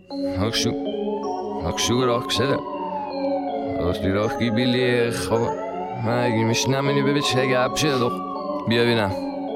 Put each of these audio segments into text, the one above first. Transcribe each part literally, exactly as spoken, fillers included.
Hoogzoek, hoogzoek راکسه راستی راکی بیلی خواب مگه میشنم ببین چه گپ شده بیا بینم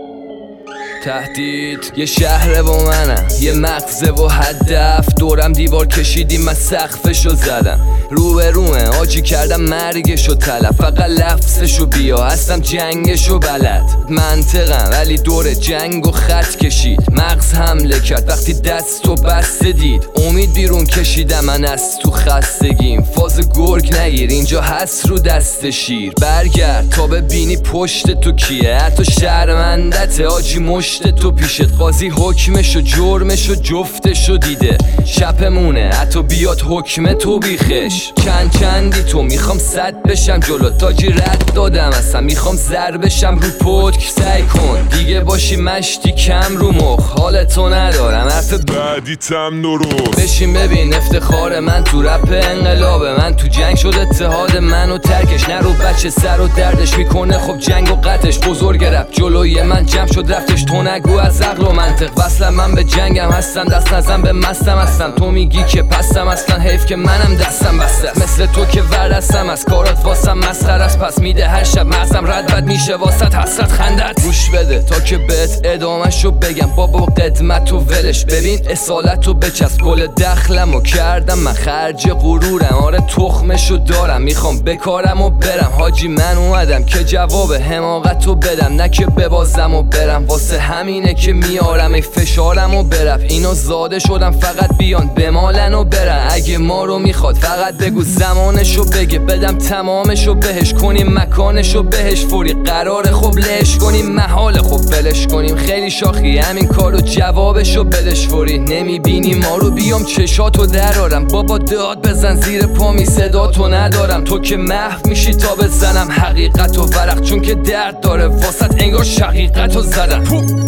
تهدید یه شهره و منم یه مغزه و هدف دورم دیوار کشیدیم من سقفشو زدم رو به رومه آجی کردم مرگشو طلب فقط لفظشو بیا هستم جنگشو بلد منطقم ولی دور جنگ و خط کشید مغز حمله کرد وقتی دستو بسته دید امید بیرون کشیدم من از تو خستگیم فاز گرگ نگیر اینجا هست رو دست شیر برگرد تا ببینی پشت تو کیه حتی شرمندته آجی مشت تو پیشت قاضی حکمشو جرمشو جفتشو دیده شپمونه حتی بیاد حکم تو بیخش چند چندی تو میخوام صد بشم جلو تاجی رد دادم اصلا میخوام زر بشم رو پتک سعی کن دیگه باشی مشتی کم رو مخ حالتو ندارم حرف بعدیتم درست بشین ببین افتخار من تو رپ انقلابه من تو جنگ شد اتحاد من و ترکش نرو بچه سر و دردش میکنه خب جنگ و قطش بزرگ رپ جلوی من جمع شد رفتش تو نگو از عقل و منطق وصلم من به جنگم هستم دست نزن به مستم هستم تو میگی که پستم اصلا حیف که منم دستم بسته مثل تو که ورستم از کارات واسم مسخره است پس میده هر شب مغزم رد بد میشه واسط حسرت خندت گوش بده تا که بهت ادامهشو بگم بابا قدمتو ولش ببین اصالتو بچسب کل دخلمو کردم من خرج غرورم آره تخمشو دارم میخوام بکارم و برم حاجی من اومدم که جواب حماقتو بدم نه که ببازم و برم واسه همینه که میارم ای فشارم و برف اینو زاده شدم فقط بیان بمالن و برن اگه ما رو میخواد فقط بگو زمانشو بگه بدم تمامشو بهش کنیم مکانشو بهش فوری قراره خب لش کنیم محاله خب ولش کنیم خیلی شاخی همین کارو جوابشو بدش فوری نمیبینی ما رو بیام چشاتو درارم بابا داد بزن زیر پامی صداتو ندارم تو که محو میشی تا بزنم حقیقتو ورق چون که درد داره واسط انگار شقیقتو زدم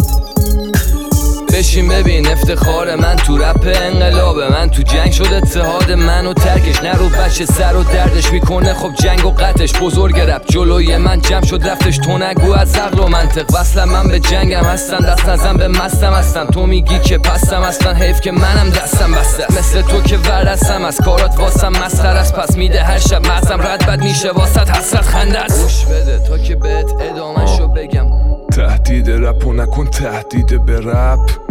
بشین ببین افتخار من تو رپ انقلابه من تو جنگ شد اتحاد من و ترکش نرو بچه سر و دردش میکنه خب جنگ و قطش بزرگ رپ جلوی من جمع شد رفتش تو نگو از عقل و منطق وصلم من به جنگم هستم دست نزن به مستم هستم تو میگی که پستم اصلا حیف که منم دستم بسته مثل تو که ورستم از کارات واسم مسخره است پس میده هر شب مغزم رد بد میشه واسط حسرت خندت گوش بده تا که بهت ادامهشو بگم تهدید رپ و نکن تهدید به رپ